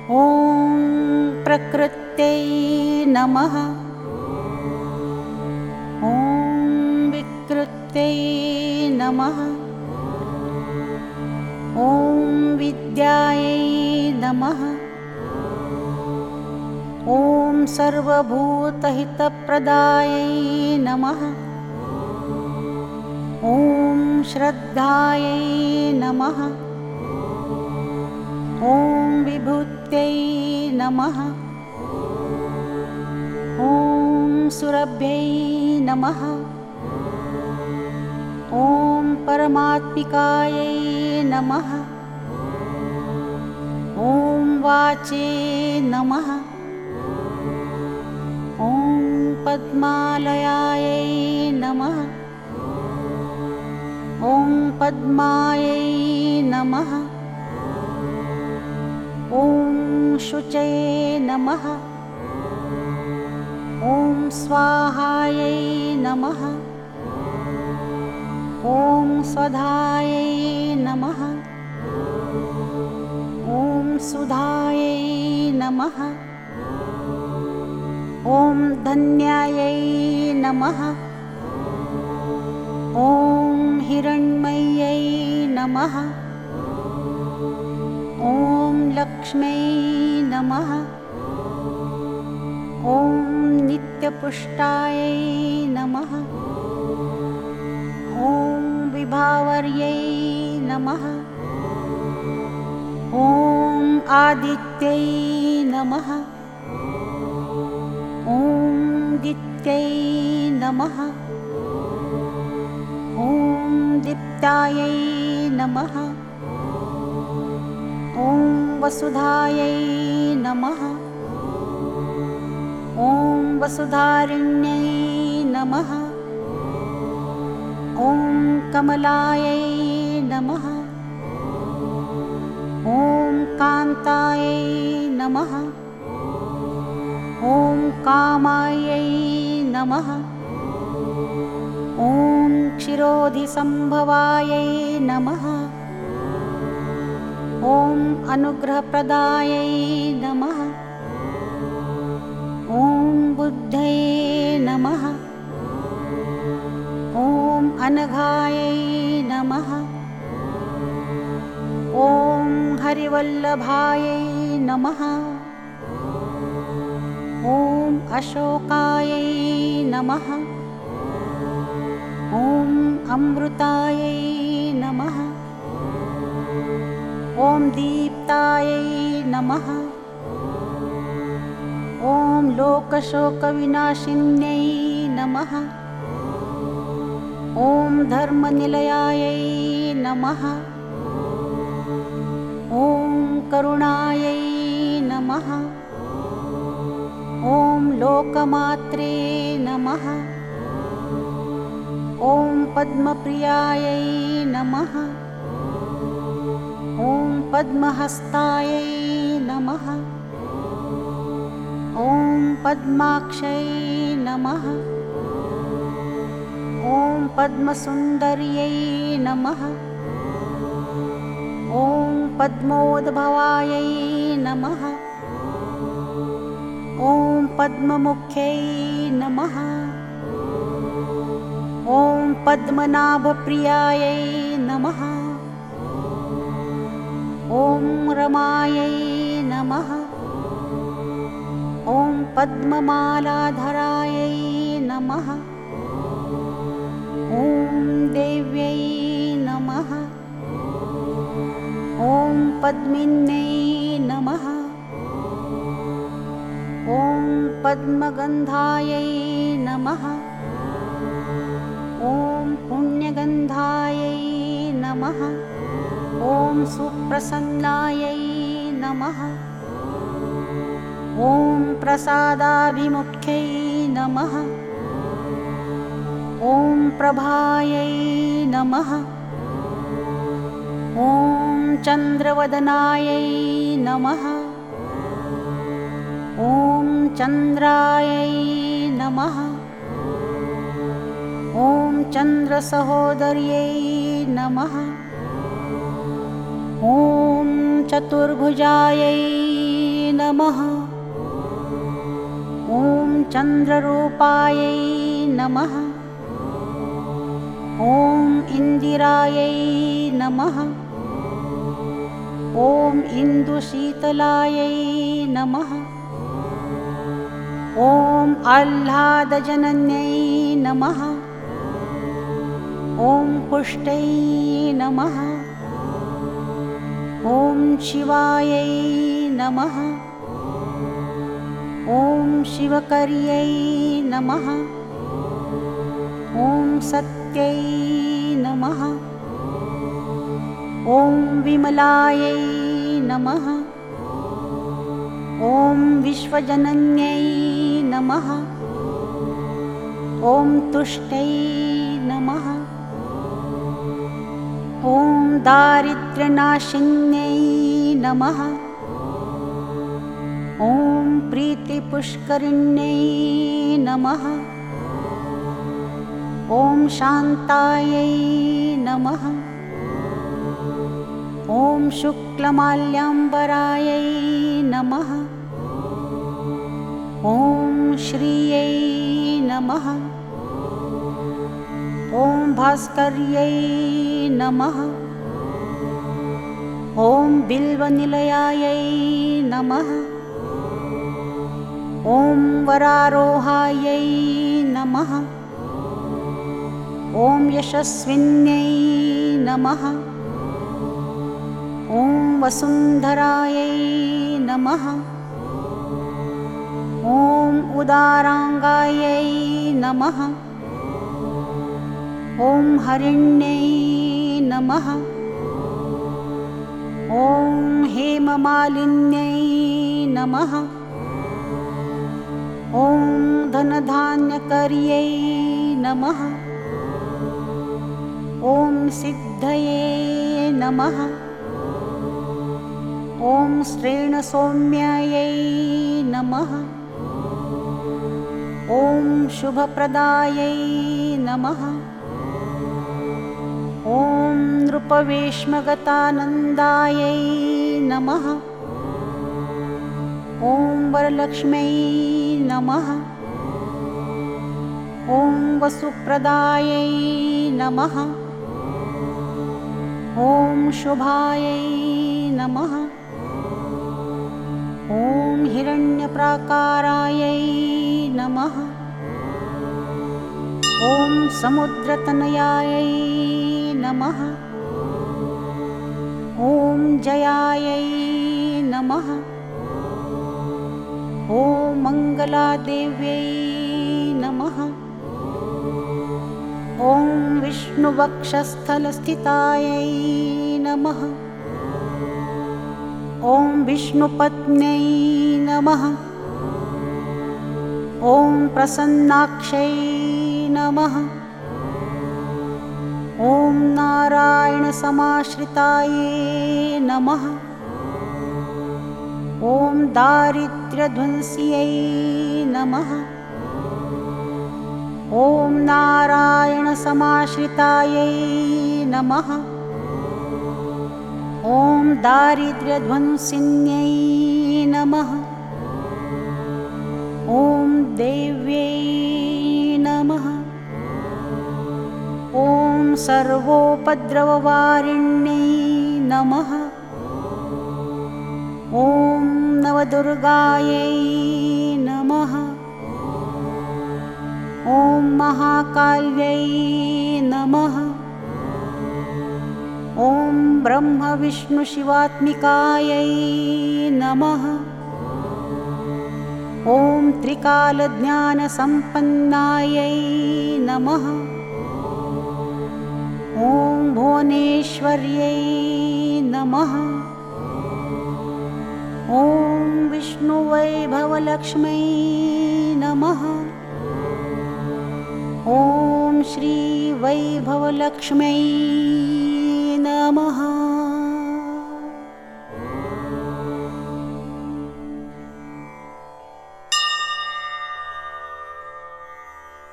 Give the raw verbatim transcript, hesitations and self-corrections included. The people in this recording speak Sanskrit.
ॐ प्रकृत्यै नमः। ॐ विकृत्यै नमः। ॐ विद्यायै नमः। ॐ सर्वभूतहितप्रदायै नमः। ॐ श्रद्धायै नमः। ॐ विभूत्यै नमः। ॐ सुरभ्यै नमः। ॐ परमात्मिकायै नमः। ॐ वाचे नमः। ॐ पद्मालयायै नमः। ॐ पद्मायै नमः। ॐ शुचये नमः। ॐ स्वाहायै नमः। ॐ स्वधायै नमः। ॐ सुधायै नमः। ॐ धन्यायै नमः। ॐ हिरण्मय्यै नमः। ॐ लक्ष्म्यै नमः। ॐ नित्यपुष्टायै नमः। ॐ विभावर्यै नमः। ॐ आदित्यै नमः। ॐ दित्यै नमः। ॐ दीप्तायै नमः। ॐ वसुधायै नमः। ॐ वसुधारिण्यै नमः। ॐ कमलायै नमः। ॐ कान्तायै नमः। ॐ कामायै नमः। ॐ क्षीरोधिसम्भवायै नमः। ॐ अनुग्रहप्रदायै नमः। ॐ बुद्धये नमः। ॐ अनघायै नमः। ॐ हरिवल्लभायै नमः। ॐ अशोकायै नमः। ॐ अमृतायै नमः। ॐ दीप्तायै नमः। ॐ लोकशोकविनाशिन्यै नमः। ॐ धर्मनिलयायै नमः। ॐ करुणायै नमः। ॐ लोकमात्रे नमः। ॐ पद्मप्रियायै नमः। ॐ पद्महस्तायै नमः। ॐ पद्माक्षै नमः। ॐ पद्मसुन्दर्यै नमः। ॐ पद्मोद्भवायै नमः। ॐ पद्ममुख्यै नमः। ॐ पद्मनाभप्रियायै नमः। ॐ रमायै नमः। ॐ पद्ममालाधरायै नमः। ॐ देव्यै नमः। ॐ पद्मिन्यै नमः। ॐ पद्मगन्धायै नमः। ॐ पुण्यगन्धायै नमः। ॐ सुप्रसन्नायै नमः। ॐ प्रसादाभिमुख्यै नमः। ॐ प्रभायै नमः। ॐ चन्द्रवदनायै नमः। ॐ चन्द्रायै नमः। ॐ चन्द्रसहोदर्यै नमः। ॐ चतुर्भुजायै नमः। ॐ चन्द्ररूपायै नमः। ॐ इन्दिरायै नमः। ॐ इन्दुशीतलायै नमः। ॐ आह्लादजनन्यै नमः। ॐ पुष्टै नमः। ॐ शिवायै नमः। ॐ शिवकर्यै नमः। ॐ सत्यै नमः। ॐ विमलायै नमः। ॐ विश्वजनन्यै नमः। ॐ तुष्टै नमः। ॐ दारिद्र्यनाशिन्यै नमः। ॐ प्रीतिपुष्करिण्यै नमः। ॐ शान्तायै नमः। ॐ शुक्लमाल्याम्बरायै नमः। ॐ श्रियै नमः। ॐ भास्कर्यै नमः। ॐ बिल्वनिलयायै नमः। ॐ वरारोहायै नमः। ॐ यशस्विन्यै नमः। ॐ वसुन्धरायै नमः। ॐ उदाराङ्गायै नमः। ॐ हरिण्यै नमः। ॐ हेममालिन्यै नमः। ॐ धनधान्यकर्यै नमः। ॐ सिद्धये नमः। ॐ श्रेणसौम्यायै नमः। ॐ शुभप्रदायै नमः। ॐ नृपवेश्मगतानन्दायै नमः। ॐ वरलक्ष्म्यै नमः। ॐ वसुप्रदायै नमः। ॐ शुभायै नमः। ॐ हिरण्यप्राकारायै नमः। ॐ समुद्रतनयायै नमः। ॐ जयायै नमः। ॐ मङ्गलादेव्यै नमः। ॐ विष्णुवक्षस्थलस्थितायै नमः। ॐ विष्णुपत्न्यै नमः। ॐ प्रसन्नाक्षै नमः। ॐ नारायणसमाश्रितायै नमः। ॐ दारिद्र्यध्वंस्यै नमः। ॐ नारायणसमाश्रितायै नमः। ॐ दारिद्र्यध्वंसिन्यै नमः। ॐ देव्यै नमः। ॐ सर्वोपद्रववारिण्यै नमः। ॐ नवदुर्गायै नमः। ॐ महाकाल्यै नमः। ॐ ब्रह्मविष्णुशिवात्मिकायै नमः। ॐ त्रिकालज्ञानसम्पन्नायै नमः। ॐ भुवनेश्वर्यै नमः। ॐ विष्णुवैभवलक्ष्म्यै नमः। ॐ श्रीवैभवलक्ष्म्यै नमः।